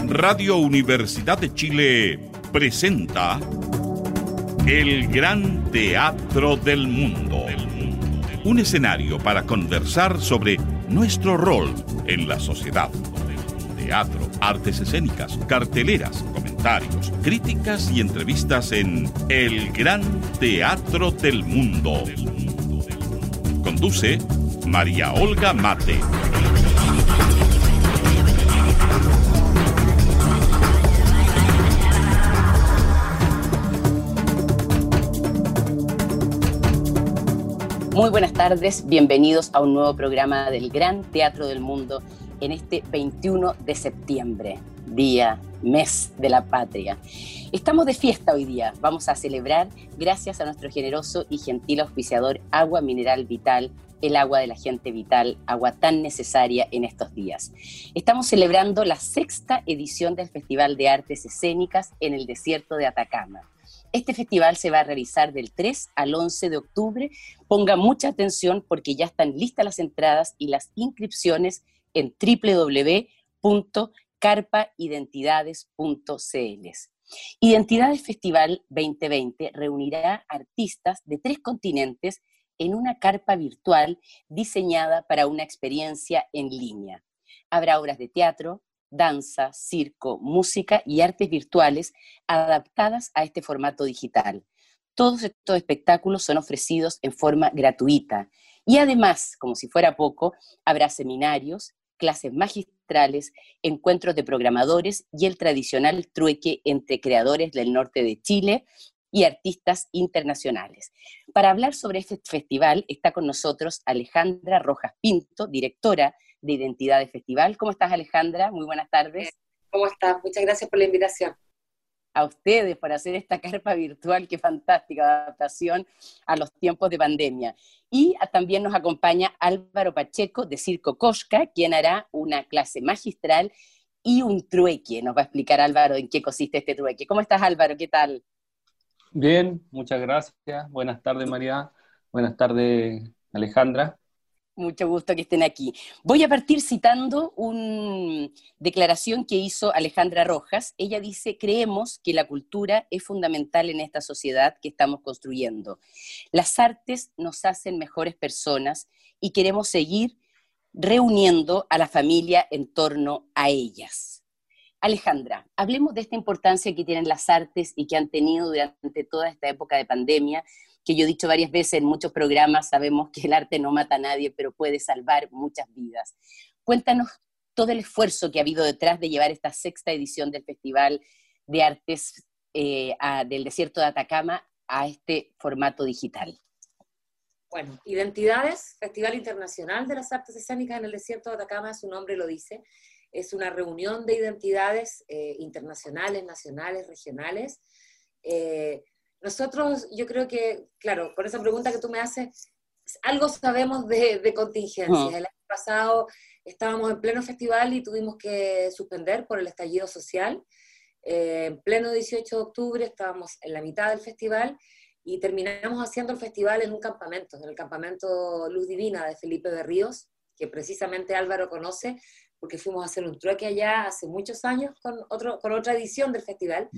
Radio Universidad de Chile presenta El Gran Teatro del Mundo. Un escenario para conversar sobre nuestro rol en la sociedad. Teatro, artes escénicas, carteleras, comentarios, críticas y entrevistas en El Gran Teatro del Mundo. Conduce María Olga Mate. Muy buenas tardes, bienvenidos a un nuevo programa del Gran Teatro del Mundo en este 21 de septiembre, día, mes de la patria. Estamos de fiesta hoy día, vamos a celebrar gracias a nuestro generoso y gentil auspiciador Agua Mineral Vital, el agua de la gente vital, agua tan necesaria en estos días. Estamos celebrando la 6ª edición del Festival de Artes Escénicas en el desierto de Atacama. Este festival se va a realizar del 3 al 11 de octubre. Ponga mucha atención porque ya están listas las entradas y las inscripciones en www.carpaidentidades.cl. Identidades Festival 2020 reunirá artistas de 3 continentes en una carpa virtual diseñada para una experiencia en línea. Habrá obras de teatro, danza, circo, música y artes virtuales adaptadas a este formato digital. Todos estos espectáculos son ofrecidos en forma gratuita y además, como si fuera poco, habrá seminarios, clases magistrales, encuentros de programadores y el tradicional trueque entre creadores del norte de Chile y artistas internacionales. Para hablar sobre este festival está con nosotros Alejandra Rojas Pinto, directora de Identidades Festival. ¿Cómo estás, Alejandra? Muy buenas tardes. ¿Cómo estás? Muchas gracias por la invitación. A ustedes por hacer esta carpa virtual, qué fantástica adaptación a los tiempos de pandemia. Y también nos acompaña Álvaro Pacheco de Circo Cosca, quien hará una clase magistral y un trueque. Nos va a explicar Álvaro en qué consiste este trueque. ¿Cómo estás, Álvaro? ¿Qué tal? Bien, muchas gracias. Buenas tardes, María. Buenas tardes, Alejandra. Mucho gusto que estén aquí. Voy a partir citando una declaración que hizo Alejandra Rojas. Ella dice: creemos que la cultura es fundamental en esta sociedad que estamos construyendo. Las artes nos hacen mejores personas y queremos seguir reuniendo a la familia en torno a ellas. Alejandra, hablemos de esta importancia que tienen las artes y que han tenido durante toda esta época de pandemia, que yo he dicho varias veces en muchos programas. Sabemos que el arte no mata a nadie, pero puede salvar muchas vidas. Cuéntanos todo el esfuerzo que ha habido detrás de llevar esta 6ª edición del Festival de Artes del Desierto de Atacama a este formato digital. Bueno, Identidades, Festival Internacional de las Artes Escénicas en el Desierto de Atacama, su nombre lo dice. Es una reunión de identidades internacionales, nacionales, regionales. Nosotros, yo creo que, claro, por esa pregunta que tú me haces, algo sabemos de contingencias. El año pasado estábamos en pleno festival y tuvimos que suspender por el estallido social. En pleno 18 de octubre estábamos en la mitad del festival y terminamos haciendo el festival en un campamento, en el campamento Luz Divina de Felipe Berríos, que precisamente Álvaro conoce, porque fuimos a hacer un trueque allá hace muchos años con otra edición del festival.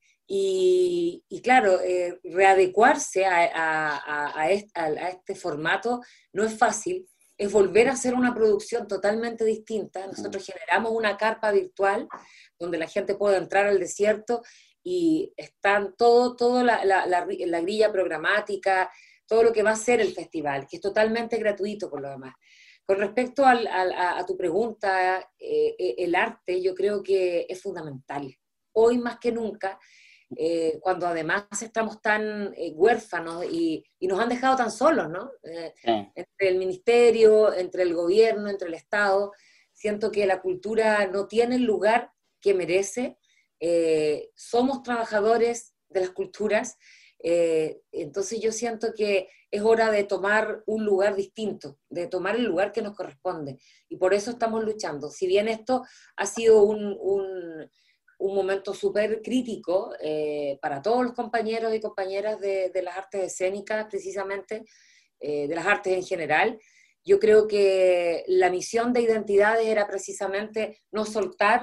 Y claro, readecuarse a este formato no es fácil, es volver a hacer una producción totalmente distinta. Nosotros generamos una carpa virtual donde la gente puede entrar al desierto y están todo la grilla programática, todo lo que va a ser el festival, que es totalmente gratuito por lo demás. Con respecto a tu pregunta, el arte yo creo que es fundamental. Hoy más que nunca, cuando además estamos tan huérfanos y nos han dejado tan solos, ¿no? Entre el ministerio, entre el gobierno, entre el Estado, siento que la cultura no tiene el lugar que merece. Somos trabajadores de las culturas, entonces yo siento que es hora de tomar un lugar distinto, de tomar el lugar que nos corresponde, y por eso estamos luchando. Si bien esto ha sido un momento súper crítico para todos los compañeros y compañeras de las artes escénicas, precisamente, de las artes en general, yo creo que la misión de Identidades era precisamente no soltar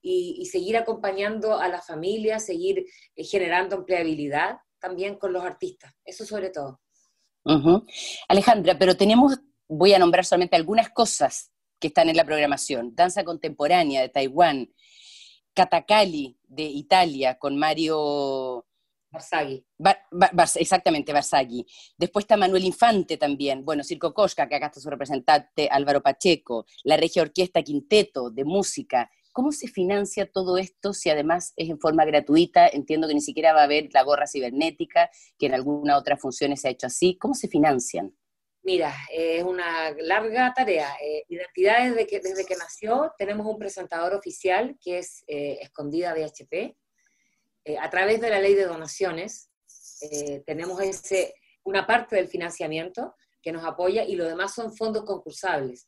y seguir acompañando a las familias, seguir generando empleabilidad también con los artistas, eso sobre todo. Alejandra, pero voy a nombrar solamente algunas cosas que están en la programación. Danza contemporánea de Taiwán, Katakali de Italia con Mario Barzaghi. Exactamente, Barzaghi. Después está Manuel Infante también. Bueno, Circo Koshka, que acá está su representante Álvaro Pacheco. La Regia Orquesta Quinteto de música. ¿Cómo se financia todo esto si además es en forma gratuita? Entiendo que ni siquiera va a haber la gorra cibernética, que en algunas otras funciones se ha hecho así. ¿Cómo se financian? Mira, es una larga tarea. Identidad desde que nació, tenemos un presentador oficial que es Escondida VHP. A través de la ley de donaciones, tenemos una parte del financiamiento que nos apoya y lo demás son fondos concursables.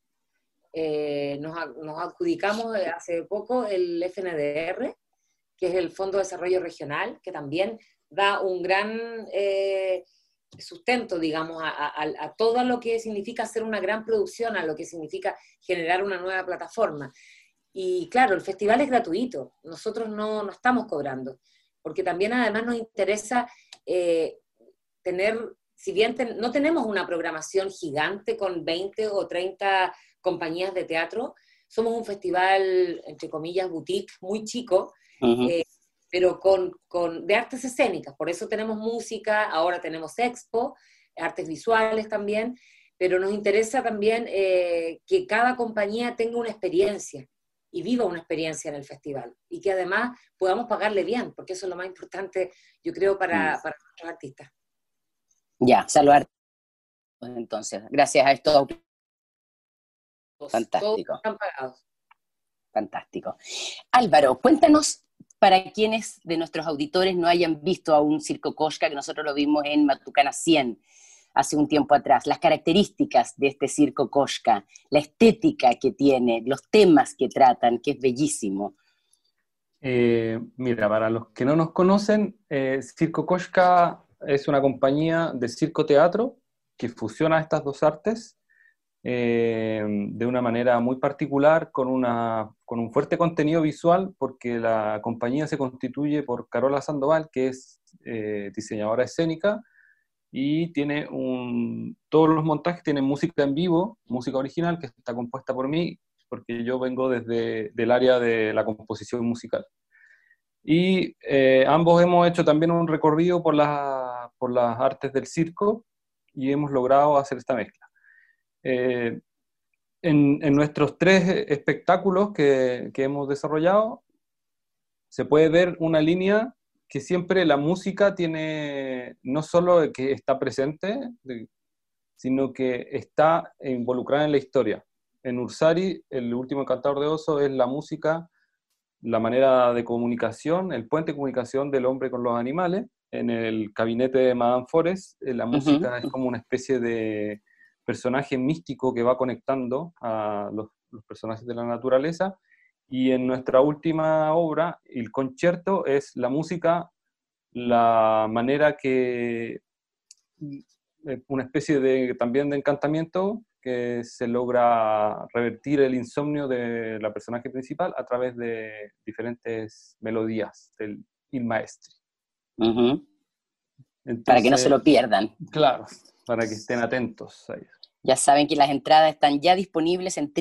Nos adjudicamos hace poco el FNDR, que es el Fondo de Desarrollo Regional, que también da un gran sustento, digamos, a todo lo que significa hacer una gran producción, a lo que significa generar una nueva plataforma. Y claro, el festival es gratuito, nosotros no estamos cobrando, porque también además nos interesa tener, si bien no tenemos una programación gigante con 20 o 30 compañías de teatro, somos un festival, entre comillas, boutique, muy chico, pero de artes escénicas, por eso tenemos música, ahora tenemos expo, artes visuales también, pero nos interesa también que cada compañía tenga una experiencia, y viva una experiencia en el festival, y que además podamos pagarle bien, porque eso es lo más importante, yo creo, para nuestros artistas. Ya, saludar entonces, gracias a estos. Fantástico. Todos están pagados. Fantástico. Álvaro, cuéntanos, para quienes de nuestros auditores no hayan visto a un Circo Koshka, que nosotros lo vimos en Matucana 100, hace un tiempo atrás, las características de este Circo Koshka, la estética que tiene, los temas que tratan, que es bellísimo. Mira, para los que no nos conocen, Circo Koshka es una compañía de circo-teatro que fusiona estas dos artes de una manera muy particular, con un fuerte contenido visual, porque la compañía se constituye por Carola Sandoval, que es diseñadora escénica, y tiene todos los montajes tienen música en vivo, música original, que está compuesta por mí, porque yo vengo del área de la composición musical. Y ambos hemos hecho también un recorrido por las artes del circo, y hemos logrado hacer esta mezcla. En nuestros 3 espectáculos que hemos desarrollado, se puede ver una línea que siempre la música tiene, no solo que está presente, sino que está involucrada en la historia. En Ursari, el último encantador de oso, es la música, la manera de comunicación, el puente de comunicación del hombre con los animales. En el gabinete de Madame Forest, la música es como una especie de personaje místico que va conectando a los personajes de la naturaleza. Y en nuestra última obra, el concierto, es la música, la manera que, una especie también de encantamiento, que se logra revertir el insomnio de la personaje principal a través de diferentes melodías del Il Maestri. Entonces, para que no se lo pierdan. Claro, para que estén atentos a ello. Ya saben que las entradas están ya disponibles en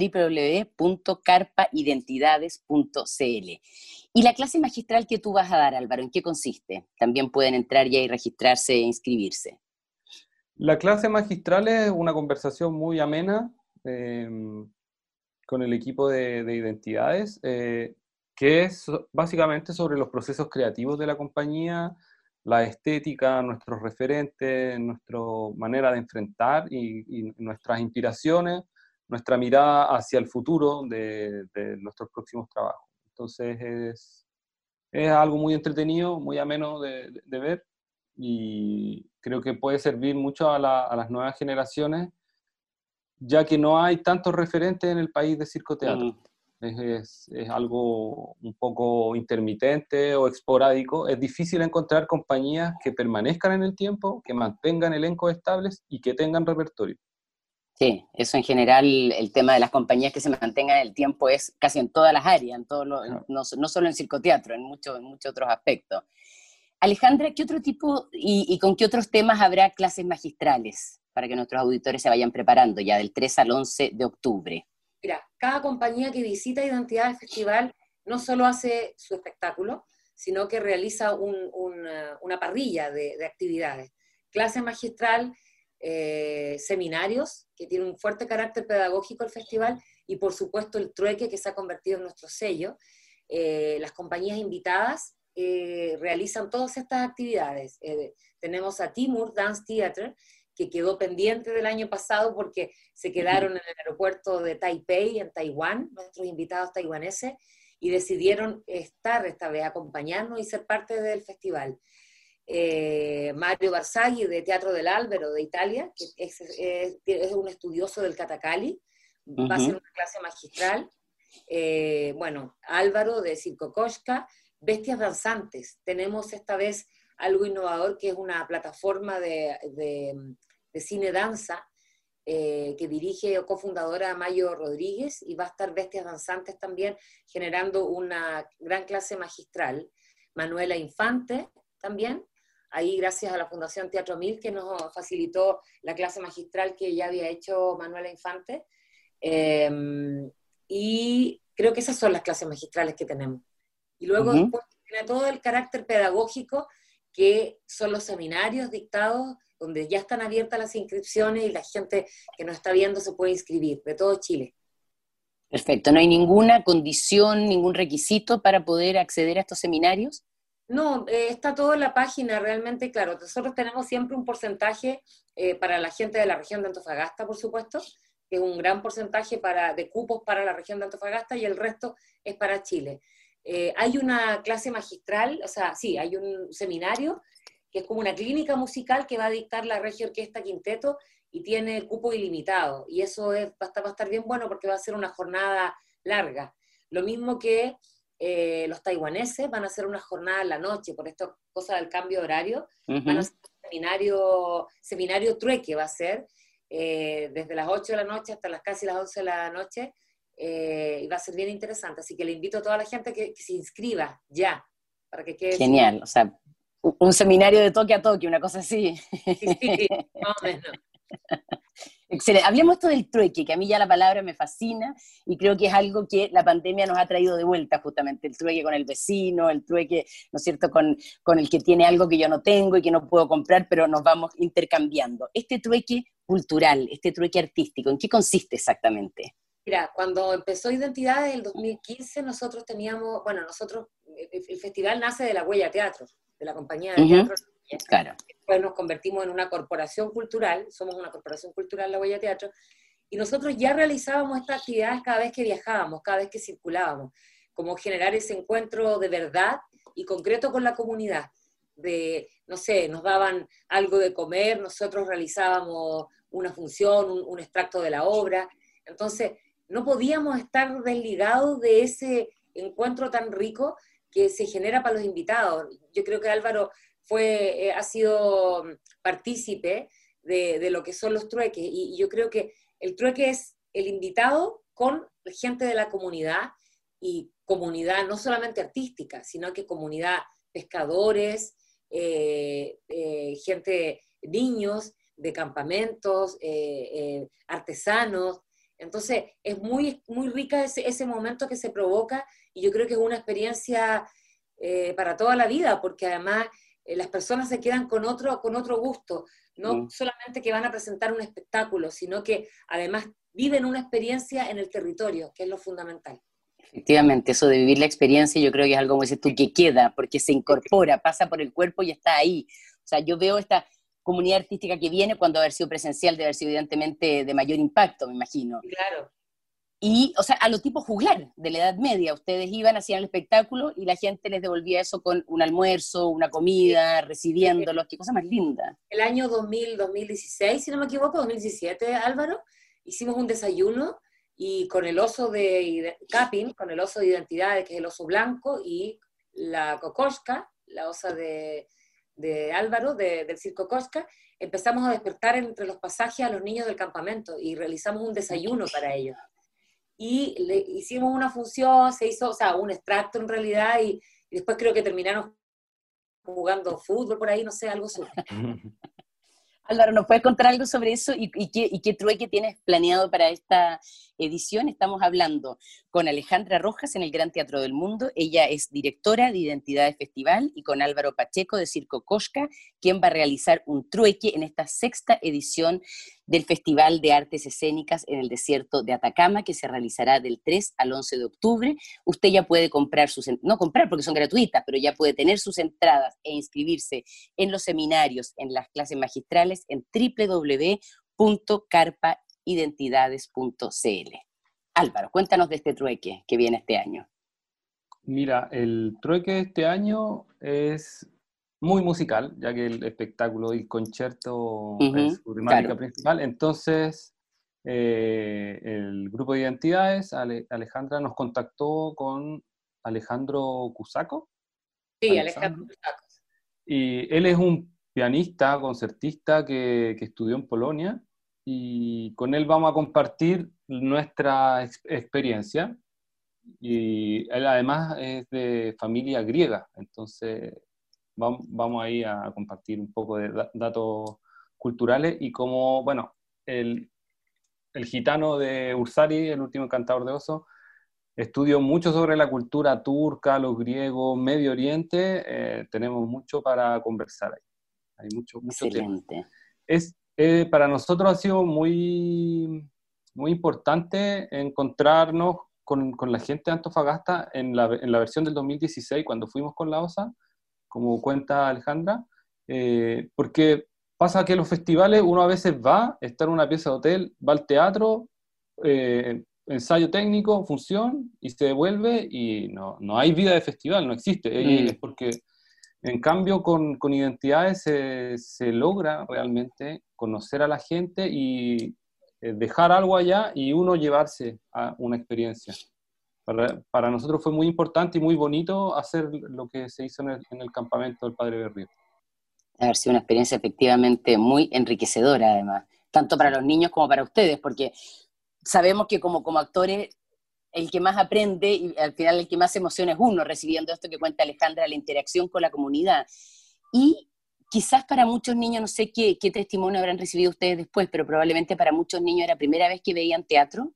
www.carpaidentidades.cl. ¿Y la clase magistral que tú vas a dar, Álvaro, en qué consiste? También pueden entrar ya y registrarse e inscribirse. La clase magistral es una conversación muy amena con el equipo de identidades, que es básicamente sobre los procesos creativos de la compañía, la estética, nuestros referentes, nuestra manera de enfrentar y nuestras inspiraciones, nuestra mirada hacia el futuro de nuestros próximos trabajos. Entonces es algo muy entretenido, muy ameno de ver, y creo que puede servir mucho a las nuevas generaciones, ya que no hay tantos referentes en el país de circo-teatro. Es algo un poco intermitente o esporádico. Es difícil encontrar compañías que permanezcan en el tiempo, que mantengan elencos estables y que tengan repertorio. Sí, eso en general, el tema de las compañías que se mantengan en el tiempo es casi en todas las áreas, no solo en circoteatro, en muchos otros aspectos. Alejandra, ¿qué otro tipo y con qué otros temas habrá clases magistrales para que nuestros auditores se vayan preparando ya del 3 al 11 de octubre? Mira, cada compañía que visita Identidad del Festival no solo hace su espectáculo, sino que realiza una parrilla de actividades. Clase magistral, seminarios, que tiene un fuerte carácter pedagógico el festival, y por supuesto el trueque que se ha convertido en nuestro sello. Las compañías invitadas realizan todas estas actividades. Tenemos a Timur Dance Theater, que quedó pendiente del año pasado porque se quedaron en el aeropuerto de Taipei, en Taiwán, nuestros invitados taiwaneses, y decidieron estar esta vez, acompañarnos y ser parte del festival. Mario Barzagli, de Teatro del Albero, de Italia, que es un estudioso del Katakali, va a ser una clase magistral. Bueno, Álvaro, de Circo Koshka, Bestias Danzantes. Tenemos esta vez algo innovador, que es una plataforma de cine-danza, que dirige o cofundadora Mayo Rodríguez, y va a estar Bestias Danzantes también, generando una gran clase magistral. Manuela Infante también, ahí gracias a la Fundación Teatro 1000, que nos facilitó la clase magistral que ya había hecho Manuela Infante, y creo que esas son las clases magistrales que tenemos. Y luego después tiene todo el carácter pedagógico, que son los seminarios dictados, donde ya están abiertas las inscripciones y la gente que nos está viendo se puede inscribir, de todo Chile. Perfecto, ¿no hay ninguna condición, ningún requisito para poder acceder a estos seminarios? No, está todo en la página, realmente, claro. Nosotros tenemos siempre un porcentaje para la gente de la región de Antofagasta, por supuesto, que es un gran porcentaje de cupos para la región de Antofagasta, y el resto es para Chile. Hay una clase magistral, o sea, sí, hay un seminario que es como una clínica musical que va a dictar la Regia Orquesta Quinteto, y tiene cupo ilimitado, y eso va a estar bien bueno porque va a ser una jornada larga. Lo mismo que los taiwaneses van a hacer una jornada en la noche, por esta cosa del cambio de horario, van a hacer un seminario trueque, va a ser desde las 8 de la noche hasta casi las 11 de la noche, y va a ser bien interesante, así que le invito a toda la gente que se inscriba ya, para que quede... Genial, o sea, un seminario de toque a toque, una cosa así. Sí, más o menos. Excelente. Hablemos esto del trueque, que a mí ya la palabra me fascina, y creo que es algo que la pandemia nos ha traído de vuelta, justamente, el trueque con el vecino, el trueque, ¿no es cierto?, con el que tiene algo que yo no tengo y que no puedo comprar, pero nos vamos intercambiando. Este trueque cultural, este trueque artístico, ¿en qué consiste exactamente? Mira, cuando empezó Identidades en el 2015, nosotros teníamos, bueno, el festival nace de la Huella Teatro, de la compañía de teatro. Claro. Después nos convertimos en una corporación cultural, somos una corporación cultural, la Huella Teatro, y nosotros ya realizábamos estas actividades cada vez que viajábamos, cada vez que circulábamos, como generar ese encuentro de verdad y concreto con la comunidad. No sé, nos daban algo de comer, nosotros realizábamos una función, un extracto de la obra, entonces no podíamos estar desligados de ese encuentro tan rico que se genera para los invitados. Yo creo que Álvaro ha sido partícipe de lo que son los trueques, y yo creo que el trueque es el invitado con gente de la comunidad, y comunidad no solamente artística, sino que comunidad pescadores, gente, niños de campamentos, artesanos. Entonces es muy, muy rica ese momento que se provoca, y yo creo que es una experiencia para toda la vida, porque además las personas se quedan con otro gusto, no solamente que van a presentar un espectáculo, sino que además viven una experiencia en el territorio, que es lo fundamental. Efectivamente, eso de vivir la experiencia yo creo que es algo, como dices tú, que queda, porque se incorpora, pasa por el cuerpo y está ahí. O sea, yo veo esta comunidad artística que viene, cuando haber sido presencial, debe haber sido evidentemente de mayor impacto, me imagino. Claro. Y, o sea, a lo tipo juglar de la Edad Media, ustedes iban, hacían el espectáculo y la gente les devolvía eso con un almuerzo, una comida, recibiéndolos, qué cosa más linda. El año 2016, si no me equivoco, 2017, Álvaro, hicimos un desayuno, y con el oso de Capin, con el oso de Identidades, que es el oso blanco, y la Kokoschka, la osa de Álvaro, del Circo Koshka, empezamos a despertar entre los pasajes a los niños del campamento y realizamos un desayuno para ellos. Y le hicimos una función, se hizo, o sea, un extracto en realidad, y después creo que terminaron jugando fútbol por ahí, no sé, algo súper. Álvaro, ¿nos puedes contar algo sobre eso y qué trueque tienes planeado para esta edición? Estamos hablando con Alejandra Rojas en el Gran Teatro del Mundo. Ella es directora de Identidades Festival, y con Álvaro Pacheco de Circo Koshka, quien va a realizar un trueque en esta 6ª edición del Festival de Artes Escénicas en el Desierto de Atacama, que se realizará del 3 al 11 de octubre. Usted ya puede comprar no comprar porque son gratuitas, pero ya puede tener sus entradas e inscribirse en los seminarios, en las clases magistrales, en www.carpaidentidades.cl. Álvaro, cuéntanos de este trueque que viene este año. Mira, el trueque de este año es muy musical, ya que el espectáculo y el concierto es su temática principal. Entonces, el grupo de Identidades, Alejandra, nos contactó con Alejandro Cusaco. Sí, Alejandro Cusaco. Y él es un pianista, concertista que estudió en Polonia, y con él vamos a compartir nuestra experiencia. Y él además es de familia griega, entonces vamos ahí a compartir un poco de datos culturales y cómo, bueno, el gitano de Ursari, el último encantador de oso, estudió mucho sobre la cultura turca, los griegos, Medio Oriente. Tenemos mucho para conversar ahí. Hay mucho Excelente. Tema. Para nosotros ha sido muy, muy importante encontrarnos con la gente de Antofagasta en la versión del 2016, cuando fuimos con la OSA, como cuenta Alejandra, porque pasa que los festivales uno a veces va, está en una pieza de hotel, va al teatro, ensayo técnico, función, y se devuelve, y no hay vida de festival, no existe. Es porque, en cambio, con Identidades se logra realmente conocer a la gente y dejar algo allá y uno llevarse a una experiencia. Para nosotros fue muy importante y muy bonito hacer lo que se hizo en el campamento del Padre Berrío. Ha sido una experiencia efectivamente muy enriquecedora, además, tanto para los niños como para ustedes, porque sabemos que como actores el que más aprende y al final el que más se emociona es uno, recibiendo esto que cuenta Alejandra, la interacción con la comunidad. Y quizás para muchos niños, no sé qué testimonio habrán recibido ustedes después, pero probablemente para muchos niños era la primera vez que veían teatro.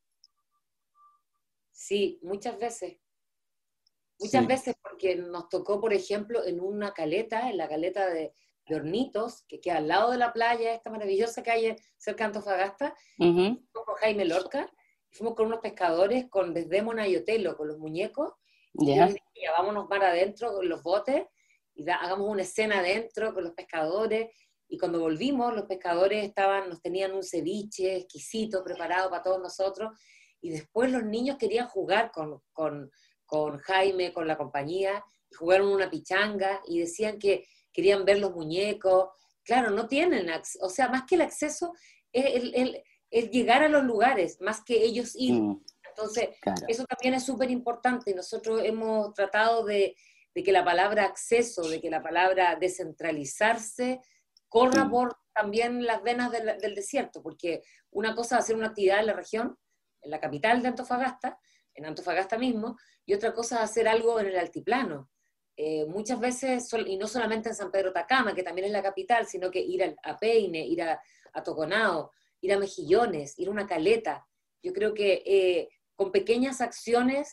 Sí, muchas veces. Muchas veces, porque nos tocó, por ejemplo, en una caleta, en la caleta de Hornitos, que queda al lado de la playa, esta maravillosa calle cerca de Antofagasta, fuimos con Jaime Lorca, fuimos con unos pescadores, con Desdémona y Otelo, con los muñecos, y yo les dije, ya, vámonos mar adentro con los botes, y hagamos una escena adentro con los pescadores, y cuando volvimos, los pescadores nos tenían un ceviche exquisito preparado para todos nosotros, y después los niños querían jugar con Jaime, con la compañía, y jugaron una pichanga, y decían que querían ver los muñecos. Claro, no tienen, o sea, más que el acceso, es el llegar a los lugares, más que ellos ir. Entonces, claro, eso también es súper importante, y nosotros hemos tratado de que la palabra acceso, de que la palabra descentralizarse, corra por también las venas del desierto, porque una cosa es hacer una actividad en la región, en la capital de Antofagasta, en Antofagasta mismo, y otra cosa es hacer algo en el altiplano. Muchas veces, y no solamente en San Pedro Atacama, que también es la capital, sino que ir a Peine, ir a Toconao, ir a Mejillones, ir a una caleta. Yo creo que con pequeñas acciones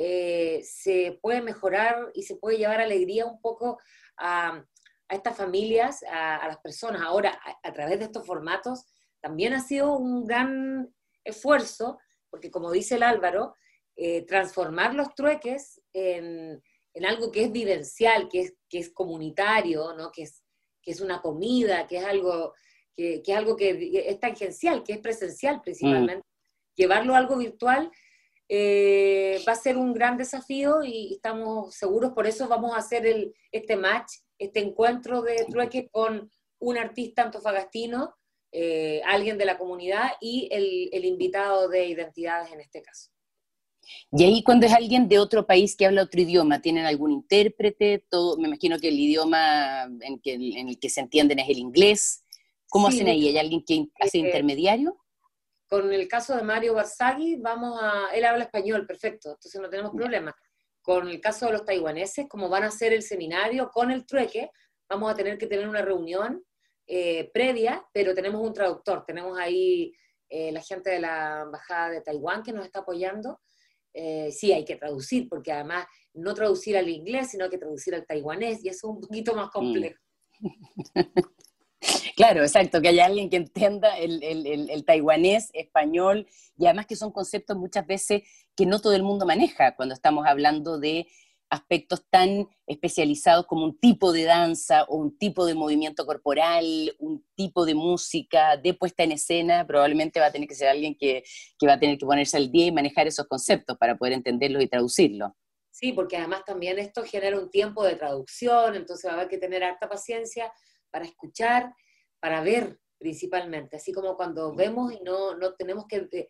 se puede mejorar y se puede llevar alegría un poco a estas familias, a las personas. Ahora, a través de estos formatos, también ha sido un gran esfuerzo, porque como dice el Álvaro, transformar los trueques en algo que es vivencial, que es comunitario, ¿no? que es una comida, que es algo que es tangencial, que es presencial principalmente. Llevarlo a algo virtual va a ser un gran desafío, y estamos seguros, por eso vamos a hacer este match, este encuentro de trueque con un artista antofagastino, alguien de la comunidad, y el invitado de Identidades en este caso. Y ahí, cuando es alguien de otro país que habla otro idioma, ¿tienen algún intérprete? Me imagino que el idioma en el que se entienden es el inglés. ¿Cómo Sí, hacen ahí? ¿Hay alguien que hace intermediario? con el caso de Mario Barzaghi, él habla español, perfecto, entonces no tenemos problema. Con el caso de los taiwaneses, como van a hacer el seminario con el trueque, vamos a tener que tener una reunión previa, pero tenemos un traductor, tenemos ahí la gente de la Embajada de Taiwán que nos está apoyando. Sí, hay que traducir, porque además no traducir al inglés, sino que traducir al taiwanés, y eso es un poquito más complejo. Claro, exacto, que haya alguien que entienda el taiwanés, español, y además que son conceptos muchas veces que no todo el mundo maneja cuando estamos hablando de aspectos tan especializados como un tipo de danza o un tipo de movimiento corporal, un tipo de música, de puesta en escena. Probablemente va a tener que ser alguien que va a tener que ponerse al día y manejar esos conceptos para poder entenderlos y traducirlos. Sí, porque además también esto genera un tiempo de traducción, entonces va a haber que tener harta paciencia para escuchar, para ver principalmente, así como cuando vemos y no tenemos que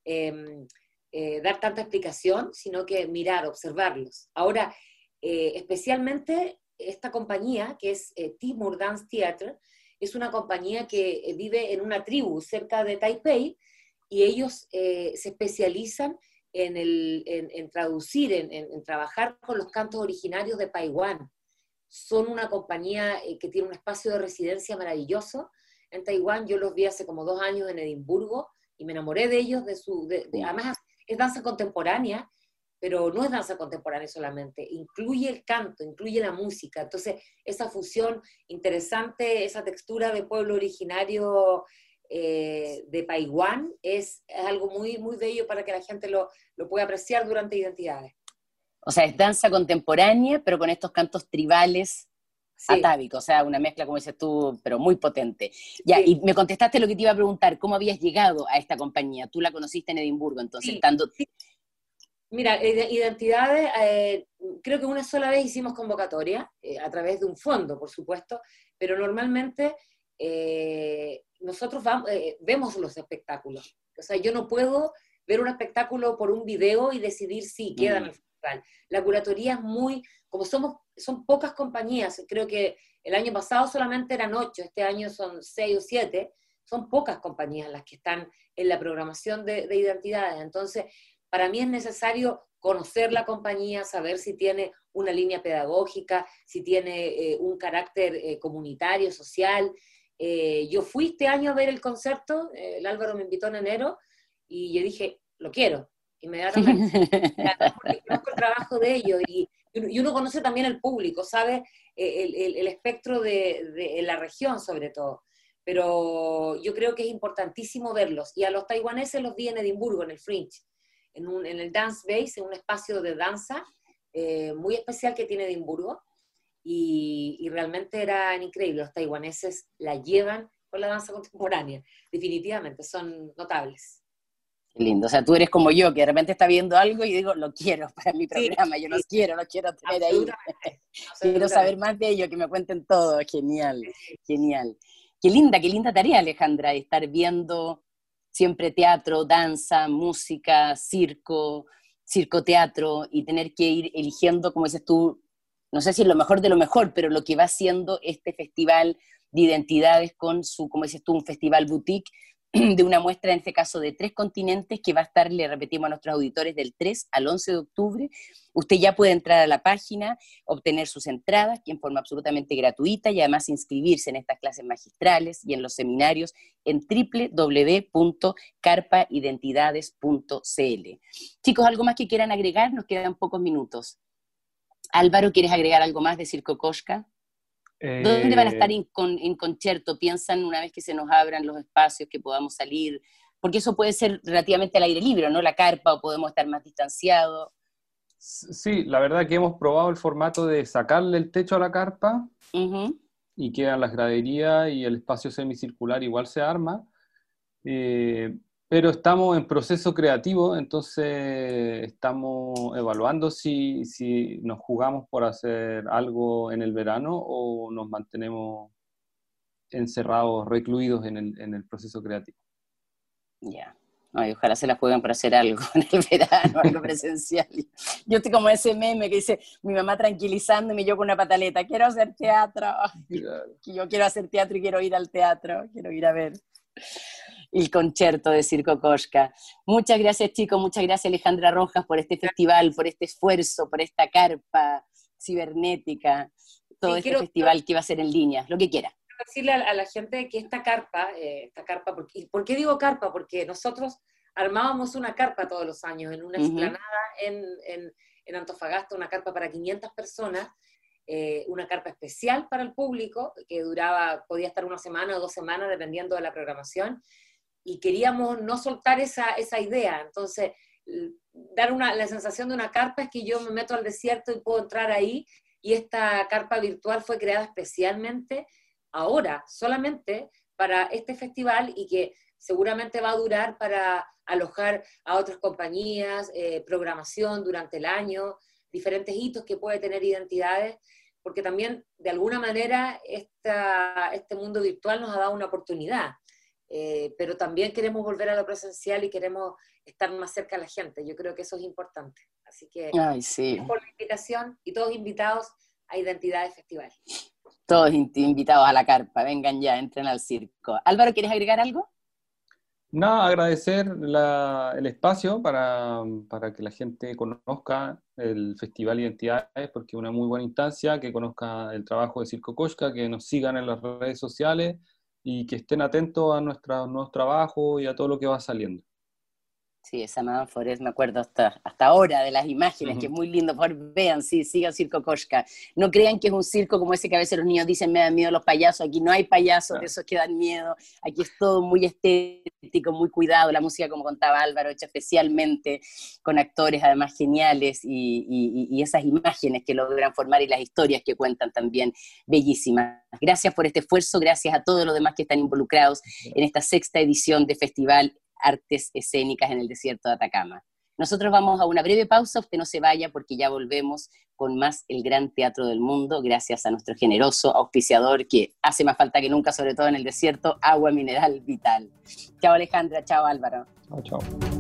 dar tanta explicación, sino que mirar, observarlos. Ahora, especialmente esta compañía, que es Timur Dance Theatre, es una compañía que vive en una tribu cerca de Taipei, y ellos se especializan en traducir, en trabajar con los cantos originarios de Taiwán. Son una compañía que tiene un espacio de residencia maravilloso en Taiwán. Yo los vi hace como 2 años en Edimburgo y me enamoré de ellos, además es danza contemporánea, pero no es danza contemporánea solamente, incluye el canto, incluye la música, entonces esa fusión interesante, esa textura de pueblo originario de Taiwán es algo muy, muy bello para que la gente lo pueda apreciar durante Identidades. O sea, es danza contemporánea, pero con estos cantos tribales Sí, atávicos, o sea, una mezcla, como dices tú, pero muy potente. Ya, sí, y me contestaste lo que te iba a preguntar, ¿cómo habías llegado a esta compañía? Tú la conociste en Edimburgo, entonces, sí. estando... Sí. Mira, Identidades, creo que una sola vez hicimos convocatoria, a través de un fondo, por supuesto, pero normalmente nosotros vemos los espectáculos. O sea, yo no puedo ver un espectáculo por un video y decidir si queda en el festival. La curatoría es muy, como son pocas compañías, creo que el año pasado solamente eran 8, este año son 6 o 7, son pocas compañías las que están en la programación de Identidades. Entonces, para mí es necesario conocer la compañía, saber si tiene una línea pedagógica, si tiene un carácter comunitario, social. Yo fui este año a ver el concierto, el Álvaro me invitó en enero, y yo dije, lo quiero, inmediatamente. Porque conozco el trabajo de ellos, y uno conoce también el público, sabe el espectro de la región sobre todo. Pero yo creo que es importantísimo verlos. Y a los taiwaneses los vi en Edimburgo, en el Fringe, en el Dance Base, en un espacio de danza muy especial que tiene Edimburgo, y realmente eran increíbles. Los taiwaneses la llevan con la danza contemporánea, definitivamente, son notables. Qué lindo, o sea, tú eres como yo, que de repente está viendo algo y digo, lo quiero para mi Sí, programa, yo sí, los quiero tener ahí. absolutamente, Quiero saber absolutamente. más de ellos, que me cuenten todo. Genial, genial. Qué linda tarea, Alejandra, estar viendo siempre teatro, danza, música, circo, circoteatro, y tener que ir eligiendo, como dices tú, no sé si es lo mejor de lo mejor, pero lo que va siendo este festival de identidades con su, como dices tú, un festival boutique de una muestra, en este caso, de 3 continentes, que va a estar, le repetimos a nuestros auditores, del 3 al 11 de octubre. Usted ya puede entrar a la página, obtener sus entradas, que en forma absolutamente gratuita, y además inscribirse en estas clases magistrales y en los seminarios en www.carpaidentidades.cl. Chicos, ¿algo más que quieran agregar? Nos quedan pocos minutos. Álvaro, ¿quieres agregar algo más de Circo Koshka? ¿Dónde van a estar en concierto? ¿Piensan una vez que se nos abran los espacios que podamos salir? Porque eso puede ser relativamente al aire libre, ¿no? La carpa, o podemos estar más distanciados. Sí, la verdad que hemos probado el formato de sacarle el techo a la carpa Uh-huh. y quedan las graderías y el espacio semicircular igual se arma, pero estamos en proceso creativo, entonces estamos evaluando si nos jugamos por hacer algo en el verano o nos mantenemos encerrados, recluidos en el proceso creativo. Ya. Ay, ojalá se la jueguen para hacer algo en el verano, algo presencial. Yo estoy como ese meme que dice, mi mamá tranquilizándome y yo con una pataleta, quiero hacer teatro. Ay, Claro. yo quiero hacer teatro y quiero ir al teatro, quiero ir a ver el concierto de Circo Koshka. Muchas gracias, chicos, muchas gracias, Alejandra Rojas, por este festival, por este esfuerzo, por esta carpa cibernética, todo este festival que va a ser en línea, lo que quiera. Decirle a la gente que esta carpa, ¿por qué digo carpa? Porque nosotros armábamos una carpa todos los años en una explanada en Antofagasta, una carpa para 500 personas, una carpa especial para el público, que podía estar una semana o 2 semanas, dependiendo de la programación, y queríamos no soltar esa idea. Entonces, dar la sensación de una carpa es que yo me meto al desierto y puedo entrar ahí, y esta carpa virtual fue creada especialmente ahora, solamente para este festival, y que seguramente va a durar para alojar a otras compañías, programación durante el año, diferentes hitos que puede tener identidades, porque también, de alguna manera, este mundo virtual nos ha dado una oportunidad, pero también queremos volver a lo presencial y queremos estar más cerca de la gente. Yo creo que eso es importante. Así que, ay, sí, por la invitación, y todos invitados a Identidades Festival. todos invitados a la carpa, vengan ya, entren al circo. Álvaro, ¿quieres agregar algo? Nada, agradecer el espacio para que la gente conozca el Festival Identidades, porque es una muy buena instancia, que conozca el trabajo de Circo Koshka, que nos sigan en las redes sociales y que estén atentos a nuestros nuevos trabajos y a todo lo que va saliendo. Sí, esa Madame Forest, me acuerdo hasta ahora de las imágenes, que es muy lindo, por favor, vean, sí, sigan Circo Koshka. No crean que es un circo como ese que a veces los niños dicen, me dan miedo los payasos. Aquí no hay payasos, de esos que dan miedo. Aquí es todo muy estético, muy cuidado. La música, como contaba Álvaro, hecha especialmente con actores además geniales, y esas imágenes que logran formar y las historias que cuentan también bellísimas. Gracias por este esfuerzo, gracias a todos los demás que están involucrados en esta 6ª edición de Festival Artes Escénicas en el Desierto de Atacama. Nosotros vamos a una breve pausa, usted no se vaya porque ya volvemos con más El Gran Teatro del Mundo, gracias a nuestro generoso auspiciador que hace más falta que nunca, sobre todo en el desierto, Agua Mineral Vital. Chao Alejandra, chao Álvaro. Chao, chao.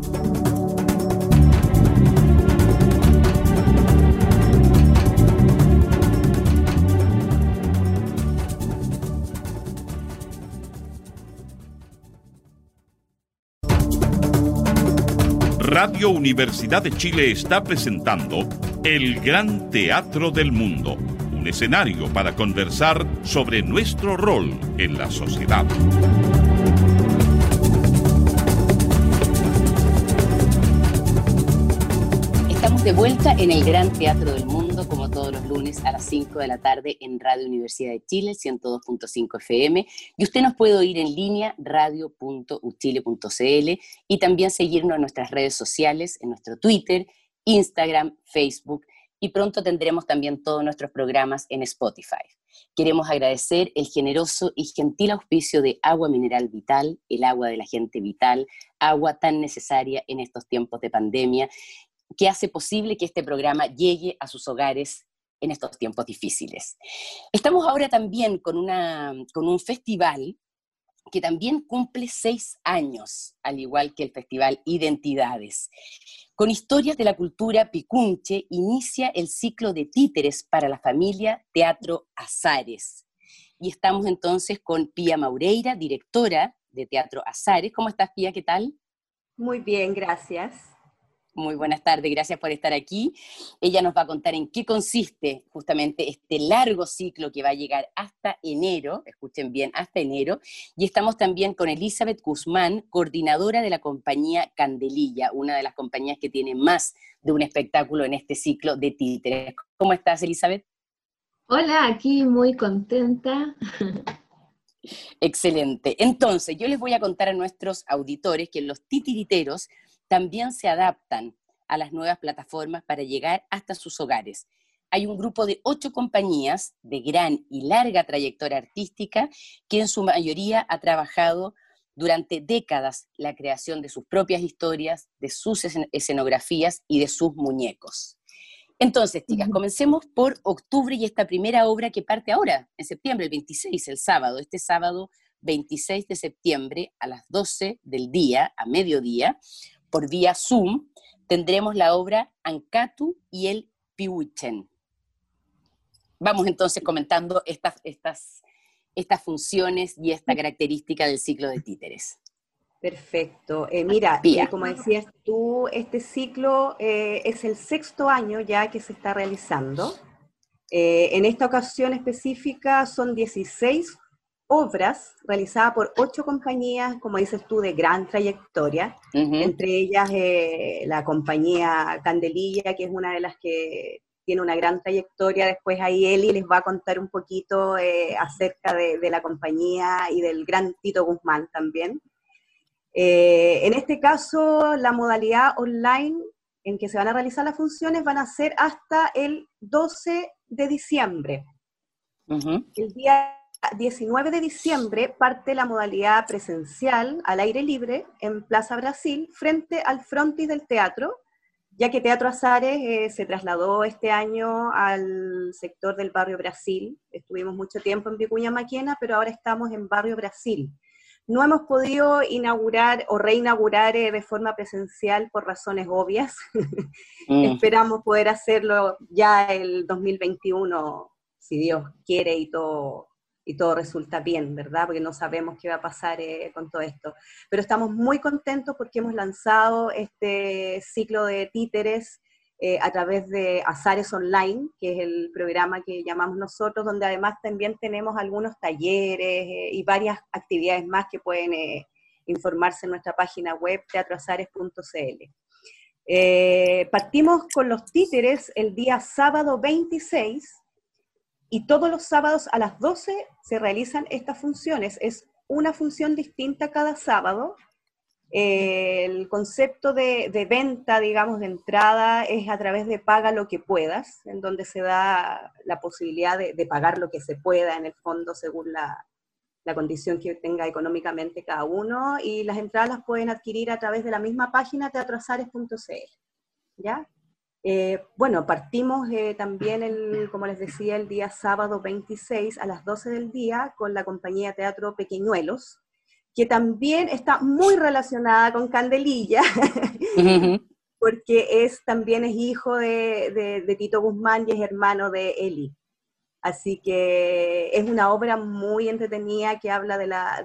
Radio Universidad de Chile está presentando El Gran Teatro del Mundo, un escenario para conversar sobre nuestro rol en la sociedad. Estamos de vuelta en El Gran Teatro del Mundo, como todos los lunes a las 5 de la tarde en Radio Universidad de Chile, 102.5 FM, y usted nos puede oír en línea, radio.uchile.cl, y también seguirnos en nuestras redes sociales, en nuestro Twitter, Instagram, Facebook, y pronto tendremos también todos nuestros programas en Spotify. Queremos agradecer el generoso y gentil auspicio de Agua Mineral Vital, el agua de la gente vital, agua tan necesaria en estos tiempos de pandemia, que hace posible que este programa llegue a sus hogares en estos tiempos difíciles. Estamos ahora también con un festival que también cumple 6 años, al igual que el Festival Identidades. Con historias de la cultura picunche, inicia el ciclo de títeres para la familia Teatro Azares. Y estamos entonces con Pía Maureira, directora de Teatro Azares. ¿Cómo estás, Pía? ¿Qué tal? Muy bien, gracias. Muy buenas tardes, gracias por estar aquí. Ella nos va a contar en qué consiste justamente este largo ciclo que va a llegar hasta enero, escuchen bien, hasta enero, y estamos también con Elizabeth Guzmán, coordinadora de la compañía Candelilla, una de las compañías que tiene más de un espectáculo en este ciclo de títeres. ¿Cómo estás, Elizabeth? Hola, aquí muy contenta. Excelente. Entonces, yo les voy a contar a nuestros auditores que los titiriteros también se adaptan a las nuevas plataformas para llegar hasta sus hogares. Hay un grupo de 8 compañías de gran y larga trayectoria artística que en su mayoría ha trabajado durante décadas la creación de sus propias historias, de sus escenografías y de sus muñecos. Entonces, chicas, comencemos por octubre y esta primera obra que parte ahora, en septiembre, el 26, el sábado, este sábado 26 de septiembre a las 12 del día, a mediodía, por vía Zoom, tendremos la obra Ancatu y el Pihuichen. Vamos entonces comentando estas funciones y esta característica del ciclo de títeres. Perfecto. Mira, como decías tú, este ciclo es el 6º año ya que se está realizando. En esta ocasión específica son 16 obras realizadas por 8 compañías, como dices tú, de gran trayectoria, entre ellas la compañía Candelilla, que es una de las que tiene una gran trayectoria. Después ahí Eli les va a contar un poquito acerca de la compañía y del gran Tito Guzmán también. En este caso, la modalidad online en que se van a realizar las funciones van a ser hasta el 12 de diciembre. El día 19 de diciembre parte la modalidad presencial al aire libre en Plaza Brasil, frente al frontis del teatro, ya que Teatro Azares se trasladó este año al sector del Barrio Brasil. Estuvimos mucho tiempo en Vicuña Maquena, pero ahora estamos en Barrio Brasil. No hemos podido inaugurar o reinaugurar de forma presencial por razones obvias. Esperamos poder hacerlo ya el 2021, si Dios quiere y todo resulta bien, ¿verdad? Porque no sabemos qué va a pasar con todo esto. Pero estamos muy contentos porque hemos lanzado este ciclo de títeres a través de Azares Online, que es el programa que llamamos nosotros, donde además también tenemos algunos talleres y varias actividades más que pueden informarse en nuestra página web, teatroazares.cl. Partimos con los títeres el día sábado 26, y todos los sábados a las 12 se realizan estas funciones. Es una función distinta cada sábado. El concepto de venta, digamos, de entrada es a través de paga lo que puedas, en donde se da la posibilidad de pagar lo que se pueda, en el fondo, según la condición que tenga económicamente cada uno, y las entradas las pueden adquirir a través de la misma página teatroazares.cl, ¿ya? Bueno, partimos también, como les decía, el día sábado 26 a las 12 del día con la compañía Teatro Pequeñuelos, que también está muy relacionada con Candelilla, porque también es hijo de Tito Guzmán y es hermano de Eli. Así que es una obra muy entretenida que habla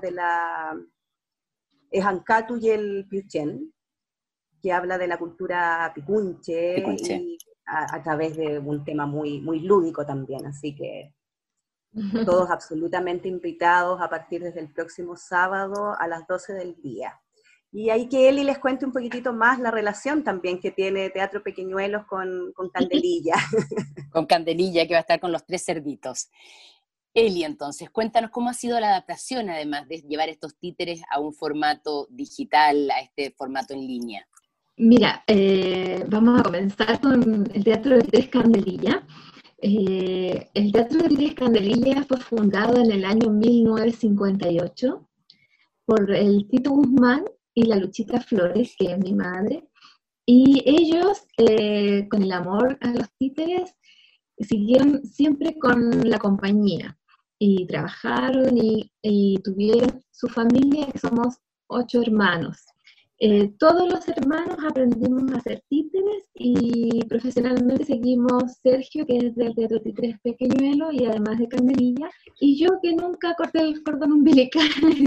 es Ancatu y el Pihuichen, que habla de la cultura picunche. Y a través de un tema muy, muy lúdico también, así que todos absolutamente invitados a partir desde el próximo sábado a las 12 del día. Y ahí que Eli les cuente un poquitito más la relación también que tiene Teatro Pequeñuelos con Candelilla. Con Candelilla, que va a estar con los 3 cerditos. Eli, entonces, cuéntanos cómo ha sido la adaptación, además de llevar estos títeres a un formato digital, a este formato en línea. Mira, vamos a comenzar con el Teatro de Títeres Candelilla. El Teatro de Títeres Candelilla fue fundado en el año 1958 por el Tito Guzmán y la Luchita Flores, que es mi madre, y ellos, con el amor a los títeres, siguieron siempre con la compañía, y trabajaron y tuvieron su familia, que somos 8 hermanos. Todos los hermanos aprendimos a hacer títeres y profesionalmente seguimos Sergio, que es del Teatro Títeres Pequeñuelo y además de Candelilla, y yo que nunca corté el cordón umbilical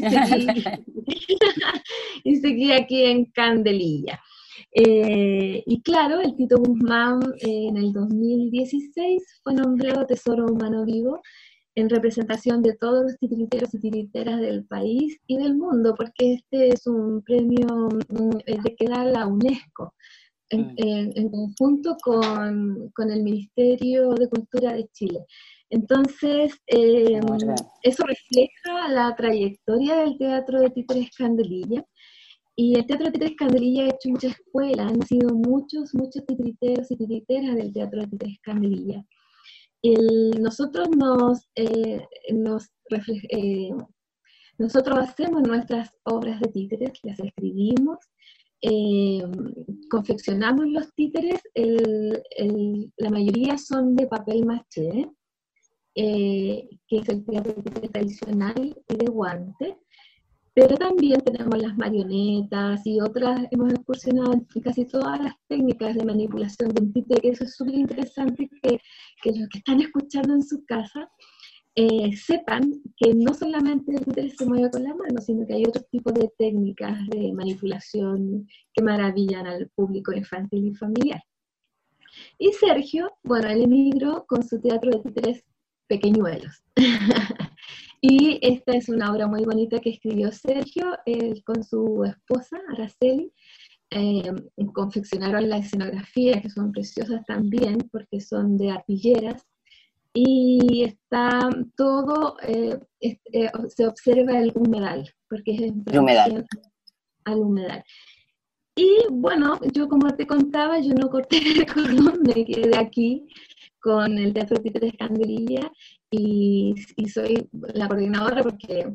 y seguí aquí en Candelilla. Y claro, el Tito Guzmán en el 2016 fue nombrado Tesoro Humano Vivo en representación de todos los titiriteros y titiriteras del país y del mundo, porque este es un premio que da la UNESCO, en conjunto con el Ministerio de Cultura de Chile. Entonces, eso refleja la trayectoria del Teatro de Títeres Candelilla, y el Teatro de Títeres Candelilla ha hecho mucha escuela, han sido muchos titiriteros y titiriteras del Teatro de Títeres Candelilla. Nosotros nosotros hacemos nuestras obras de títeres, las escribimos, confeccionamos los títeres, la mayoría son de papel maché, que es el teatro de títeres tradicional, y de guante, Pero también tenemos las marionetas y otras, hemos incursionado en casi todas las técnicas de manipulación de un títere, que eso es súper interesante que los que están escuchando en su casa sepan que no solamente el títere se mueve con la mano, sino que hay otros tipos de técnicas de manipulación que maravillan al público infantil y familiar. Y Sergio, bueno, él emigró con su teatro de títeres Pequeñuelos. Y esta es una obra muy bonita que escribió Sergio con su esposa, Araceli. Confeccionaron las escenografías, que son preciosas también, porque son de arpilleras. Y está todo, se observa el humedal, porque es en relación al humedal. Y bueno, yo como te contaba, yo no corté el cordón, me quedé aquí con el Teatro Títeres Candelilla y soy la coordinadora porque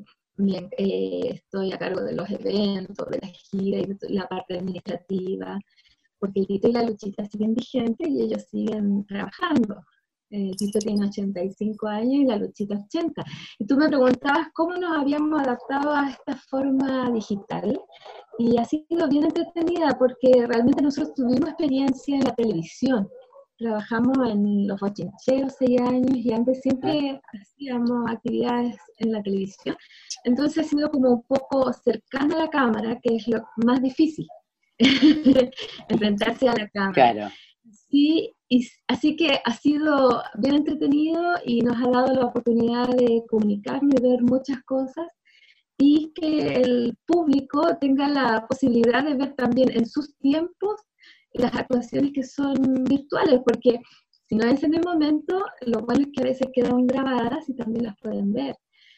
estoy a cargo de los eventos, de la gira y la parte administrativa, porque el Tito y la Luchita siguen vigentes y ellos siguen trabajando. El Tito tiene 85 años y la Luchita 80. Y tú me preguntabas cómo nos habíamos adaptado a esta forma digital. Y ha sido bien entretenida porque realmente nosotros tuvimos experiencia en la televisión. Trabajamos en Los Bochincheros 6 años y antes siempre hacíamos actividades en la televisión. Entonces ha sido como un poco cercano a la cámara, que es lo más difícil, enfrentarse a la cámara. Claro. Sí, así que ha sido bien entretenido y nos ha dado la oportunidad de comunicarnos y ver muchas cosas y que el público tenga la posibilidad de ver también en sus tiempos las actuaciones que son virtuales, porque si no es en el momento, lo bueno es que a veces quedan grabadas y también las pueden ver.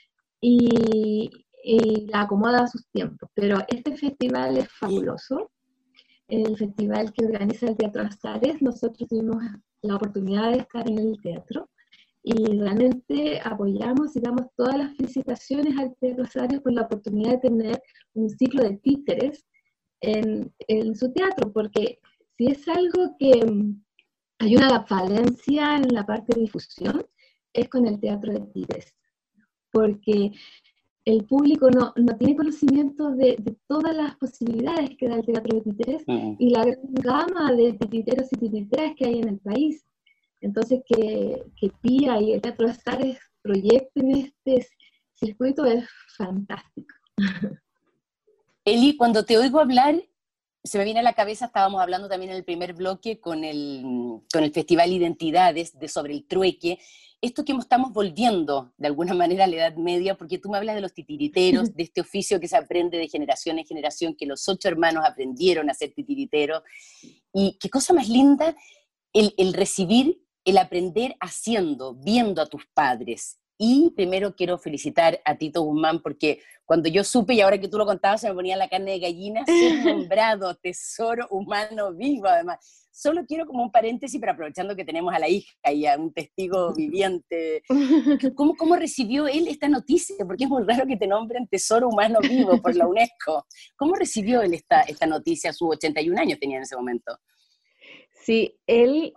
Y la acomoda a sus tiempos. Pero este festival es fabuloso. El festival que organiza el Teatro Azares, nosotros tuvimos la oportunidad de estar en el teatro y realmente apoyamos y damos todas las felicitaciones al Teatro Azares por la oportunidad de tener un ciclo de títeres en su teatro, porque si es algo que hay una falencia en la parte de difusión, es con el teatro de títeres, porque el público no tiene conocimiento de todas las posibilidades que da el teatro de títeres y la gran gama de tititeros y tititeras que hay en el país. Entonces, que PIA y el Teatro Azares proyecten este circuito es fantástico. Eli, cuando te oigo hablar, se me viene a la cabeza, estábamos hablando también en el primer bloque con el Festival Identidades, sobre el trueque, esto que estamos volviendo de alguna manera a la Edad Media, porque tú me hablas de los titiriteros, de este oficio que se aprende de generación en generación, que los 8 hermanos aprendieron a ser titiriteros, y qué cosa más linda el recibir, el aprender haciendo, viendo a tus padres. Y primero quiero felicitar a Tito Guzmán, porque cuando yo supe, y ahora que tú lo contabas, se me ponía la carne de gallina, ser nombrado tesoro humano vivo, además. Solo quiero como un paréntesis, pero aprovechando que tenemos a la hija y a un testigo viviente, ¿cómo recibió él esta noticia? Porque es muy raro que te nombren tesoro humano vivo por la UNESCO. ¿Cómo recibió él esta noticia? Sus 81 años tenía en ese momento. Sí, él...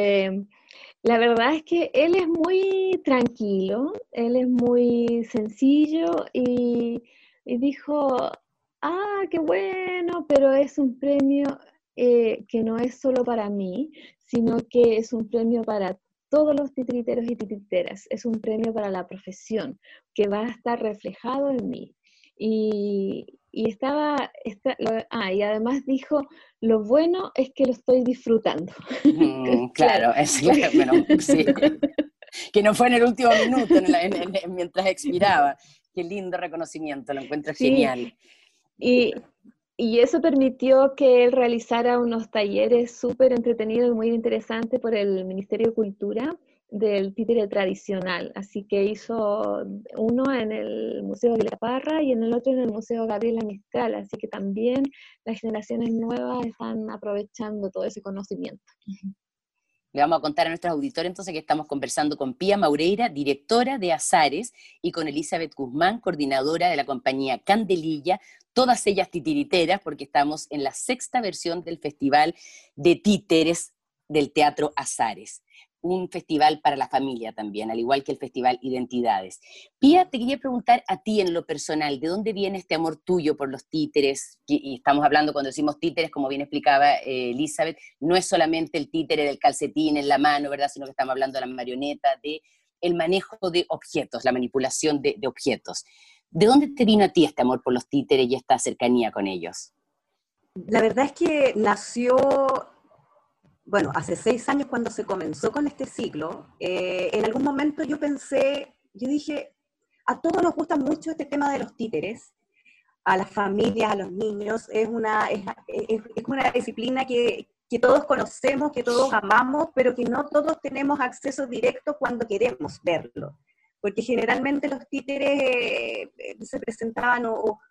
la verdad es que él es muy tranquilo, él es muy sencillo y dijo, qué bueno, pero es un premio que no es solo para mí, sino que es un premio para todos los titiriteros y titiriteras, es un premio para la profesión que va a estar reflejado en mí. Y además dijo, lo bueno es que lo estoy disfrutando. Claro, bueno, sí. Que no fue en el último minuto, mientras expiraba. Qué lindo reconocimiento, lo encuentro genial. Y eso permitió que él realizara unos talleres súper entretenidos y muy interesantes por el Ministerio de Cultura del títere tradicional, así que hizo uno en el Museo de la Parra y en el otro en el Museo Gabriela Mistral, así que también las generaciones nuevas están aprovechando todo ese conocimiento. Le vamos a contar a nuestros auditores entonces que estamos conversando con Pía Maureira, directora de Azares, y con Elizabeth Guzmán, coordinadora de la compañía Candelilla, todas ellas titiriteras, porque estamos en la 6ª versión del Festival de Títeres del Teatro Azares. un festival para la familia también, al igual que el Festival Identidades. Pía, te quería preguntar a ti en lo personal, ¿de dónde viene este amor tuyo por los títeres? Y estamos hablando, cuando decimos títeres, como bien explicaba Elizabeth, no es solamente el títere del calcetín en la mano, ¿verdad? Sino que estamos hablando de la marioneta, de el manejo de objetos, la manipulación de objetos. ¿De dónde te vino a ti este amor por los títeres y esta cercanía con ellos? La verdad es que nació, bueno, hace 6 años cuando se comenzó con este ciclo. En algún momento yo dije, a todos nos gusta mucho este tema de los títeres, a las familias, a los niños, es una disciplina que todos conocemos, que todos amamos, pero que no todos tenemos acceso directo cuando queremos verlo. Porque generalmente los títeres se presentaban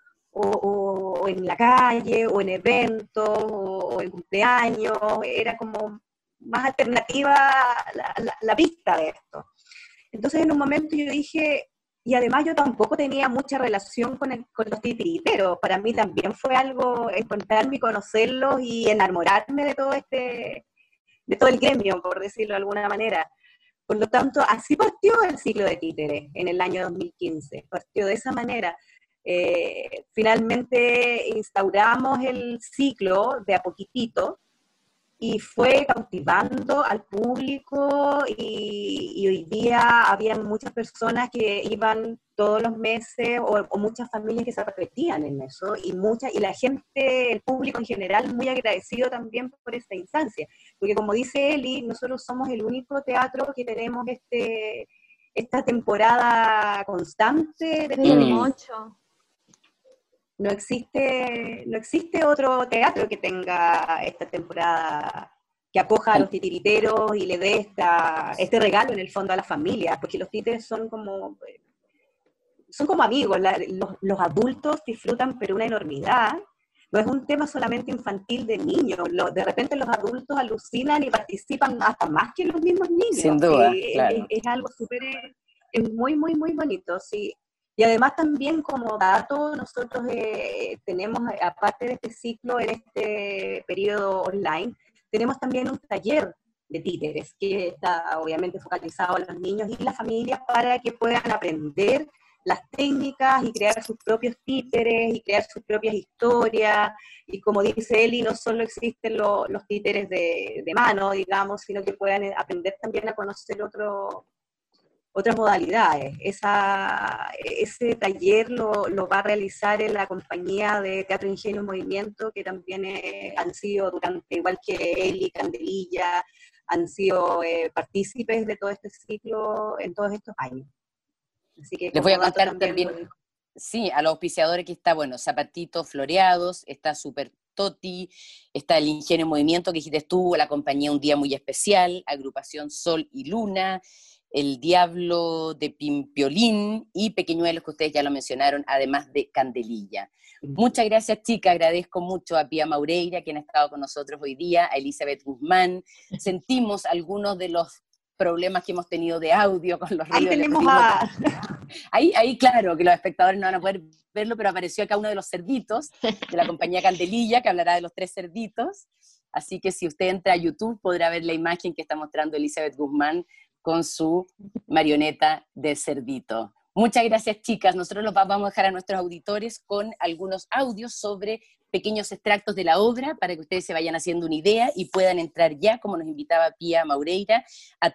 o en la calle, o en eventos, o en cumpleaños, era como más alternativa la vista de esto. Entonces en un momento yo dije, y además yo tampoco tenía mucha relación con los titiriteros, para mí también fue algo encontrarme y conocerlos y enamorarme de todo el gremio, por decirlo de alguna manera. Por lo tanto, así partió el ciclo de títeres en el año 2015, partió de esa manera. Finalmente instauramos el ciclo de a poquitito, y fue cautivando al público, y hoy día había muchas personas que iban todos los meses, o muchas familias que se repetían en eso, y la gente, el público en general, muy agradecido también por esta instancia, porque como dice Eli, nosotros somos el único teatro que tenemos esta temporada constante de mucho. No existe otro teatro que tenga esta temporada, que acoja a los titiriteros y le dé este regalo en el fondo a las familias, porque los títeres son como amigos, los adultos disfrutan pero una enormidad. No es un tema solamente infantil de niños, de repente los adultos alucinan y participan hasta más que los mismos niños. Sin duda, claro. Es algo es muy, muy, muy bonito, sí. Y además también como dato, nosotros tenemos, aparte de este ciclo, en este periodo online, tenemos también un taller de títeres, que está obviamente focalizado a los niños y las familias para que puedan aprender las técnicas y crear sus propios títeres y crear sus propias historias. Y como dice Eli, no solo existen los títeres de mano, digamos, sino que puedan aprender también a conocer otras modalidades. Ese taller lo va a realizar en la compañía de Teatro Ingenio en Movimiento, que también han sido igual que Eli, Candelilla, han sido partícipes de todo este ciclo en todos estos años. Así que les voy a contar también, sí, a los auspiciadores que está, bueno, Zapatitos Floreados, está Super Toti, está el Ingenio en Movimiento, que dijiste tú, la compañía Un Día Muy Especial, Agrupación Sol y Luna, El Diablo de Pimpiolín y Pequeñuelos, que ustedes ya lo mencionaron, además de Candelilla. Muchas gracias, chicas, agradezco mucho a Pía Maureira, quien ha estado con nosotros hoy día, a Elizabeth Guzmán. Sentimos algunos de los problemas que hemos tenido de audio con los ruidos. Ahí tenemos ahí, claro, que los espectadores no van a poder verlo, pero apareció acá uno de los cerditos de la compañía Candelilla, que hablará de los 3 cerditos. Así que si usted entra a YouTube, podrá ver la imagen que está mostrando Elizabeth Guzmán con su marioneta de cerdito. Muchas gracias, chicas. Nosotros los vamos a dejar a nuestros auditores con algunos audios sobre pequeños extractos de la obra para que ustedes se vayan haciendo una idea y puedan entrar ya, como nos invitaba Pía Maureira, a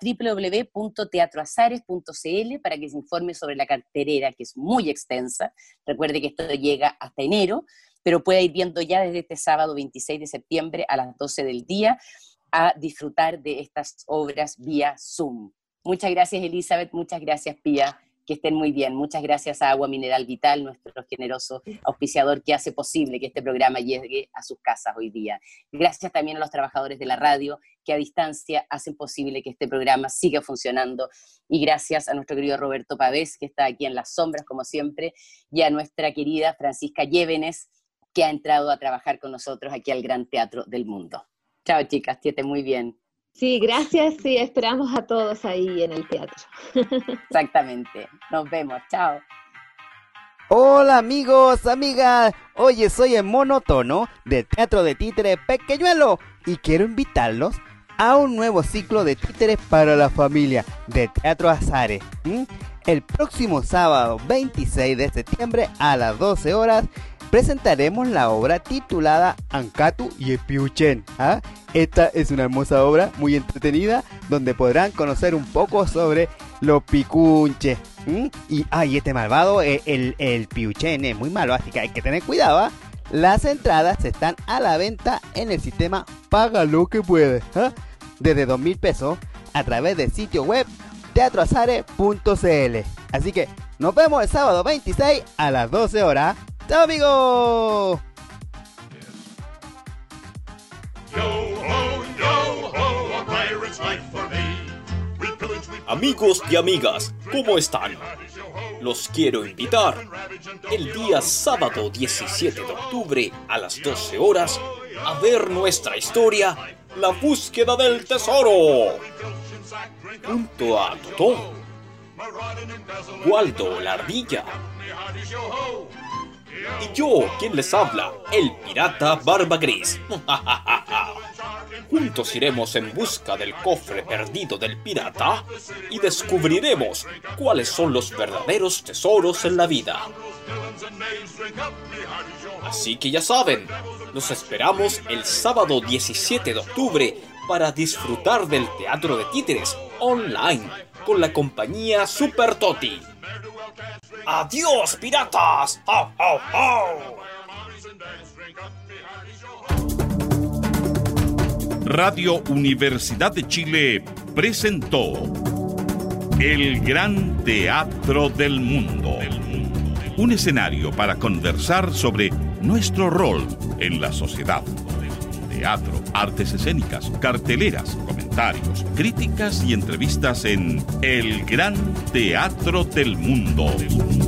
www.teatroazares.cl para que se informe sobre la cartelera, que es muy extensa. Recuerde que esto llega hasta enero, pero puede ir viendo ya desde este sábado 26 de septiembre a las 12 del día a disfrutar de estas obras vía Zoom. Muchas gracias, Elizabeth, muchas gracias, Pía, que estén muy bien. Muchas gracias a Agua Mineral Vital, nuestro generoso auspiciador que hace posible que este programa llegue a sus casas hoy día. Gracias también a los trabajadores de la radio que a distancia hacen posible que este programa siga funcionando, y gracias a nuestro querido Roberto Pavés, que está aquí en las sombras como siempre, y a nuestra querida Francisca Llévenes, que ha entrado a trabajar con nosotros aquí al Gran Teatro del Mundo. Chao, chicas, que estén muy bien. Sí, gracias, sí, esperamos a todos ahí en el teatro. Exactamente, nos vemos, chao. Hola amigos, amigas, oye, soy el Monotono del Teatro de Títere Pequeñuelo y quiero invitarlos a un nuevo ciclo de títeres para la familia de Teatro Azares. El próximo sábado 26 de septiembre a las 12 horas presentaremos la obra titulada Ancatu y el Piuchen. Esta es una hermosa obra muy entretenida donde podrán conocer un poco sobre los picunches. Y este malvado, el Piuchen es muy malo, así que hay que tener cuidado. Las entradas están a la venta en el sistema Paga lo que puedes, desde 2.000 pesos a través del sitio web teatroazares.cl. Así que nos vemos el sábado 26 a las 12 horas. ¡Chao, amigos! Amigos y amigas, ¿cómo están? Los quiero invitar el día sábado 17 de octubre a las 12 horas a ver nuestra historia, La Búsqueda del Tesoro, junto a Totó, Waldo la Ardilla y yo, quien les habla, el pirata Barba Gris. Juntos iremos en busca del cofre perdido del pirata y descubriremos cuáles son los verdaderos tesoros en la vida. Así que ya saben, los esperamos el sábado 17 de octubre para disfrutar del teatro de títeres online con la compañía Super Toti. ¡Adiós, piratas! ¡Au, au, au! Radio Universidad de Chile presentó El Gran Teatro del Mundo. Un escenario para conversar sobre nuestro rol en la sociedad. Teatro, artes escénicas, carteleras, comentarios, críticas y entrevistas en El Gran Teatro del Mundo.